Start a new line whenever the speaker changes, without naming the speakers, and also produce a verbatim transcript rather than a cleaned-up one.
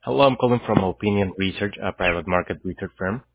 Hello, I'm calling from Opinion Research, a private market research firm.